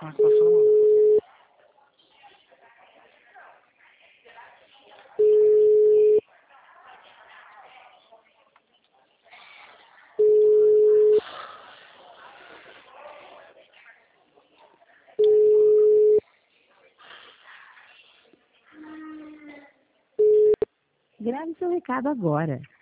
Como é que passou? Grave seu recado agora.